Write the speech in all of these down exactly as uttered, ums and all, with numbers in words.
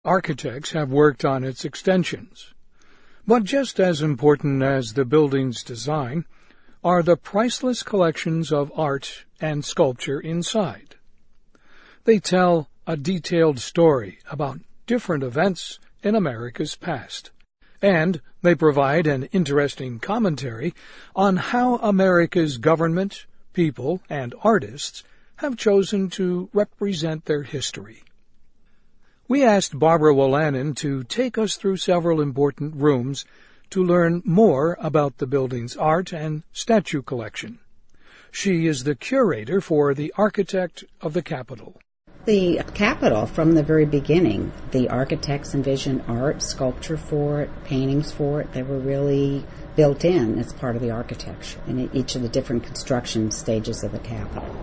Architects have worked on its extensions. But just as important as the building's design are the priceless collections of art and sculpture inside. They tell a detailed story about different events in America's past, and they provide an interesting commentary on how America's government, people, and artists have chosen to represent their history. We asked Barbara Wolanin to take us through several important rooms to learn more about the building's art and statue collection. She is the curator for the Architect of the Capitol. The Capitol, from the very beginning, the architects envisioned art, sculpture for it, paintings for it. They were really built in as part of the architecture in each of the different construction stages of the Capitol.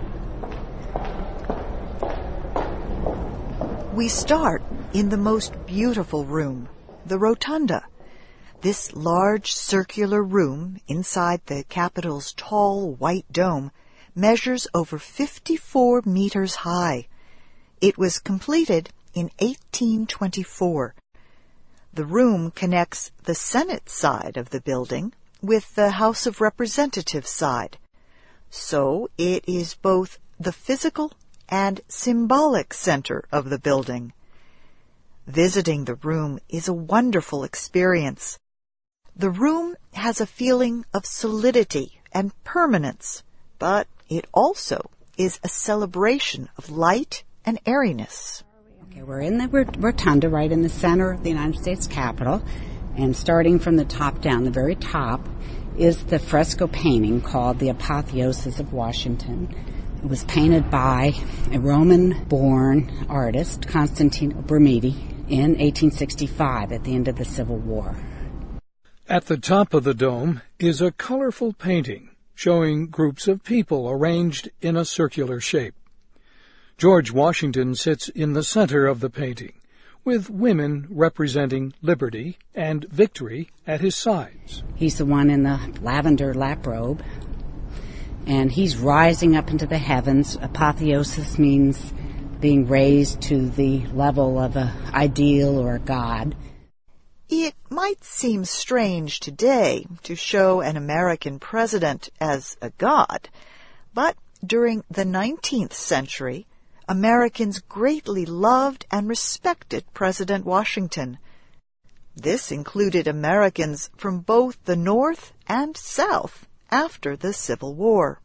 We start in the most beautiful room, the Rotunda. This large circular room inside the Capitol's tall white dome measures over fifty-four meters high. It was completed in eighteen twenty-four. The room connects the Senate side of the building with the House of Representatives side. So it is both the physical and symbolic center of the building. Visiting the room is a wonderful experience. The room has a feeling of solidity and permanence, but it also is a celebration of light and airiness. Okay, we're in the rotunda right in the center of the United States Capitol, and starting from the top down, the very top, is the fresco painting called The Apotheosis of Washington. It was painted by a Roman-born artist, Constantino Brumidi, in eighteen sixty-five at the end of the Civil War. At the top of the dome is a colorful painting showing groups of people arranged in a circular shape. George Washington sits in the center of the painting, with women representing liberty and victory at his sides. He's the one in the lavender lap robe, and he's rising up into the heavens. Apotheosis means being raised to the level of an ideal or a god. It might seem strange today to show an American president as a god, but during the nineteenth century, Americans greatly loved and respected President Washington. This included Americans from both the North and South after the Civil War.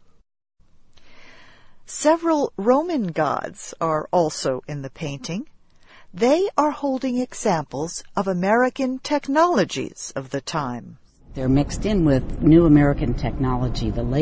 Several Roman gods are also in the painting. They are holding examples of American technologies of the time. They're mixed in with new American technology. The